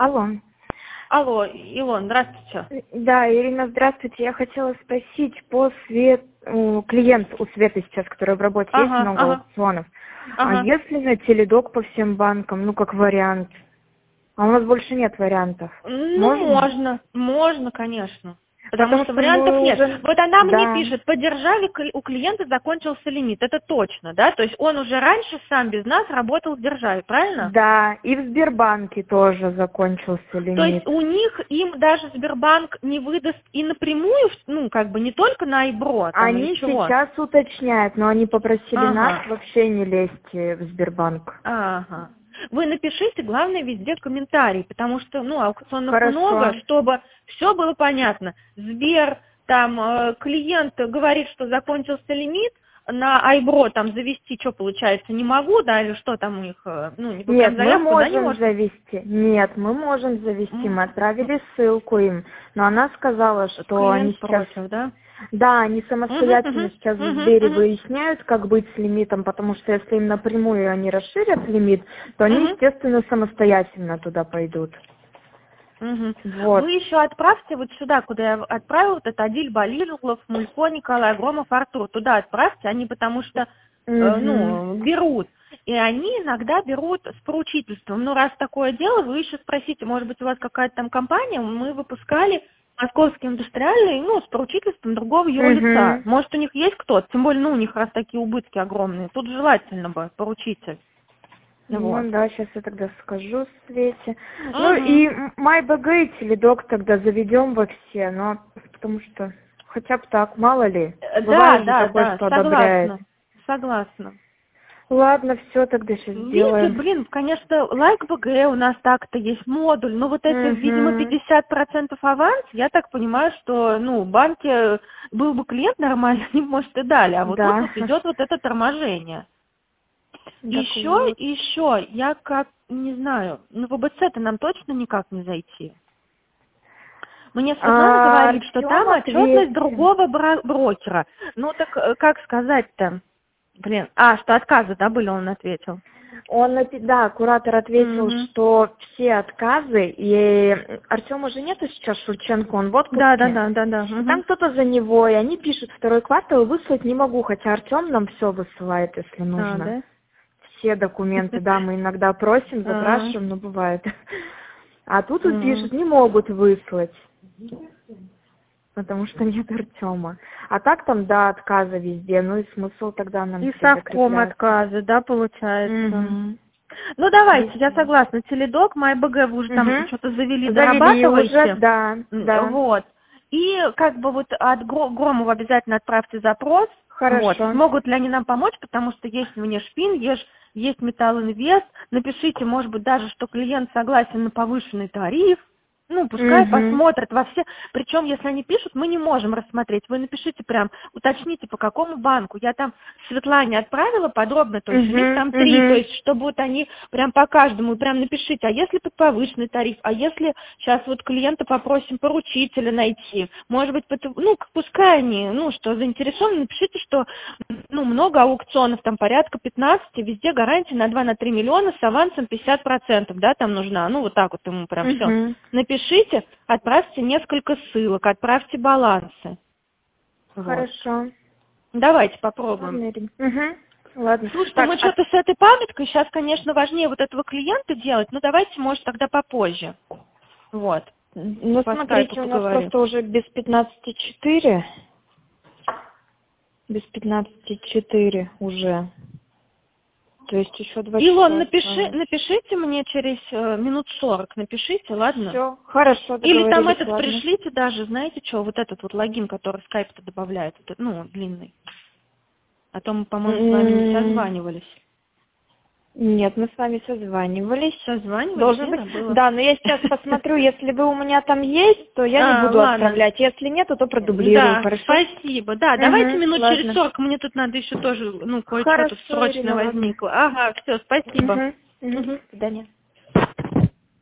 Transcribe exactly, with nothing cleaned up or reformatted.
Алло. Алло, Илон, здравствуйте. Да, Ирина, здравствуйте. Я хотела спросить по свет... у- клиент у Светы сейчас, который в работе, есть Ага, много ага, аукционов. А ага. если на теледок по всем банкам, ну как вариант? А у нас больше нет вариантов. Ну, Можно? можно, можно, конечно. Потому Потому что что вариантов мы нет. уже... Вот она мне Да. пишет, поддержали, кли- у клиента закончился лимит. Это точно, да? То есть он уже раньше сам без нас работал в державе, правильно? Да, и в Сбербанке тоже закончился То есть лимит. у них, им даже Сбербанк не выдаст и напрямую, ну, как бы не только на Айбро, там, или Они чего. сейчас уточняют, но они попросили нас Ага. вообще не лезть в Сбербанк. Ага. Вы напишите, главное, везде комментарий, потому что, ну, аукционов много, Хорошо. чтобы все было понятно. Сбер, там, э, клиент говорит, что закончился лимит, на Айбро там завести, что получается, не могу, да, или что там у них, э, ну, вы прям Нет, мы заявку, да, не можем можете? завести. Нет, мы можем завести. М, Мы отправили ссылку им. Но она сказала, что они Клиент сейчас... против, да? Да, они Угу, самостоятельно угу, сейчас в угу, Сбере угу, выясняют, как быть с лимитом, потому что если им напрямую они расширят лимит, то они, угу. естественно, самостоятельно туда пойдут. Мгм. Вот. Вы еще отправьте вот сюда, куда я отправила, вот это Адиль Балилов, Мулько, Николай Громов, Артур. Туда отправьте, они потому что, э, Угу. ну, берут. И они иногда берут с поручительством. Ну, раз такое дело, вы еще спросите, может быть, у вас какая-то там компания, мы выпускали московский индустриальный, ну, с поручительством другого юрлица. Угу. Может, у них есть кто-то, тем более, ну, у них раз такие убытки огромные. Тут желательно бы поручитель. Вот. Ну да, сейчас я тогда скажу Свете. Ну Угу. и MyBG и Теледок тогда заведем во все, но потому что хотя бы так, мало ли. Э, Да, Бывает же да, такое, да, что одобряет. согласна, согласна. Ладно, все, тогда сейчас Видите, сделаем. блин, конечно, лайк БГ у нас так-то есть модуль, но вот это, видимо, Угу. пятьдесят процентов аванс, я так понимаю, что, ну, в банке был бы клиент нормальный, они, может, и дали, а вот тут Да. вот идет вот это торможение. Так Еще, вот. еще, я как, не знаю, ну, в ВБЦ-то нам точно никак не зайти. Мне Светлана А, говорит, что Артем там отчетность ответил. другого бро- брокера. Ну, так э, как сказать-то? Блин, а, что отказы, да, были, он ответил. Он, напи- да, куратор ответил, Угу. что все отказы, и Артема же нету сейчас, Шульченко, он в Да, да, отпуске. да, да, да. И Угу. там кто-то за него, и они пишут, второй квартал выслать не могу, хотя Артем нам все высылает, если А, нужно. да? Все документы, да, мы иногда просим, Ага. запрашиваем, но бывает. А тут он М. пишет, не могут выслать, потому что нет Артема. А так там, да, отказы везде, ну и смысл тогда нам И здесь совком закрепляться. отказы, да, получается. Угу. Ну, давайте, я Везде. согласна. Теледок, MyBG вы уже там Угу. что-то завели, Завели уже, дорабатывайте. да, М, да. Вот. И как бы вот от Гро- Громова обязательно отправьте запрос. Вот. Хорошо. Смогут ли они нам помочь, потому что есть внешпин, есть, есть Металлинвест. Напишите, может быть, даже, что клиент согласен на повышенный тариф. Ну, пускай Угу. посмотрят во все. Причем, если они пишут, мы не можем рассмотреть. Вы напишите прям, уточните, по какому банку. Я там Светлане отправила подробно, то есть лист Угу. там три, то Угу. есть чтобы вот они прям по каждому, прям напишите, а если под повышенный тариф, а если сейчас вот клиента попросим поручителя найти, может быть, под- ну, к- пускай они, ну, что заинтересованы, напишите, что, ну, много аукционов, там порядка пятнадцати, везде гарантия на два-три миллиона с авансом пятьдесят процентов, да, там нужна, ну, вот так вот ему прям все. Угу. Напишите, отправьте несколько ссылок, отправьте балансы. Вот. Хорошо. Давайте попробуем. Ладно, Ирина. Угу. Ладно. Слушайте, Так, мы а... что-то с этой памяткой, сейчас, конечно, важнее вот этого клиента делать, но давайте, может, тогда попозже. Вот. ну По скайпу смотрите, у нас поговорим. просто уже без пятнадцати четыре. Без пятнадцати четыре уже. То есть еще два Илон, часа напиши, осталось. напишите мне через э, минут сорок, напишите, ладно? Все, хорошо, Или там договорились, этот ладно. пришлите даже, знаете что, вот этот вот логин, который скайп-то добавляет, этот, ну, длинный. А то мы, по-моему, с вами не М, созванивались. Нет, мы с вами созванивались. Созванивались, Должен я быть. забыла. Да, но я сейчас посмотрю, если вы у меня там есть, то я не А, буду ладно. отправлять. Если нет, то продублирую, Да, хорошо? спасибо. Да, давайте Угу, минут через ладно. сорок, мне тут надо еще тоже, ну, кое-что тут Хорошо, срочно Ирина, ладно. возникло. Ага, все, спасибо. Угу, угу. Угу. До свидания.